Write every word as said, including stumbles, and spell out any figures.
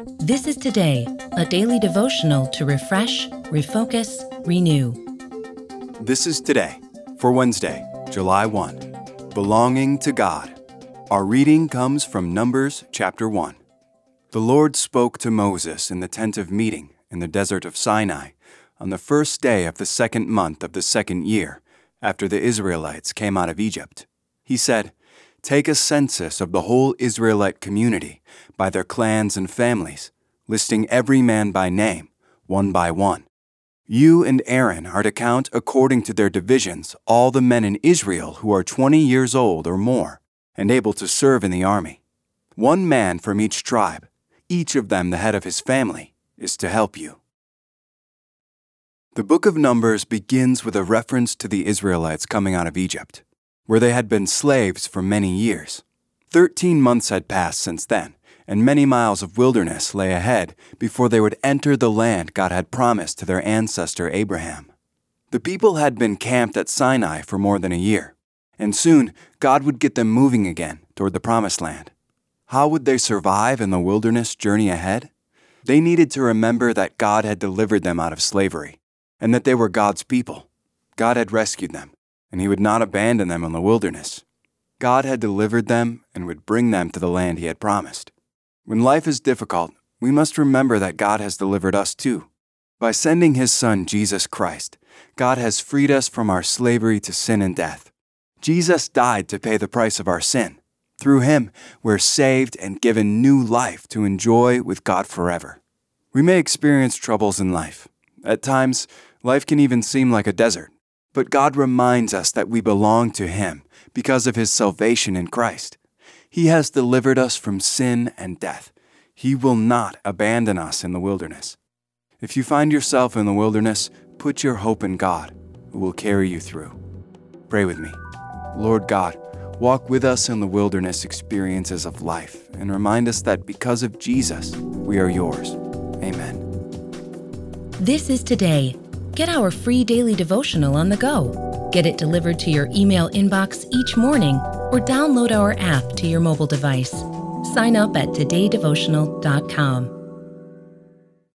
This is Today, a daily devotional to refresh, refocus, renew. This is Today for Wednesday, July first, Belonging to God. Our reading comes from Numbers chapter one. The Lord spoke to Moses in the tent of meeting in the desert of Sinai on the first day of the second month of the second year after the Israelites came out of Egypt. He said, "Take a census of the whole Israelite community by their clans and families, listing every man by name, one by one. You and Aaron are to count according to their divisions all the men in Israel who are twenty years old or more and able to serve in the army. One man from each tribe, each of them the head of his family, is to help you." The book of Numbers begins with a reference to the Israelites coming out of Egypt, where they had been slaves for many years. Thirteen months had passed since then, and many miles of wilderness lay ahead before they would enter the land God had promised to their ancestor Abraham. The people had been camped at Sinai for more than a year, and soon God would get them moving again toward the promised land. How would they survive in the wilderness journey ahead? They needed to remember that God had delivered them out of slavery, and that they were God's people. God had rescued them, and He would not abandon them in the wilderness. God had delivered them and would bring them to the land He had promised. When life is difficult, we must remember that God has delivered us too. By sending His Son, Jesus Christ, God has freed us from our slavery to sin and death. Jesus died to pay the price of our sin. Through Him, we're saved and given new life to enjoy with God forever. We may experience troubles in life. At times, life can even seem like a desert. But God reminds us that we belong to Him because of His salvation in Christ. He has delivered us from sin and death. He will not abandon us in the wilderness. If you find yourself in the wilderness, put your hope in God, who will carry you through. Pray with me. Lord God, walk with us in the wilderness experiences of life and remind us that because of Jesus, we are yours. Amen. This is Today. Get our free daily devotional on the go. Get it delivered to your email inbox each morning or download our app to your mobile device. Sign up at today devotional dot com.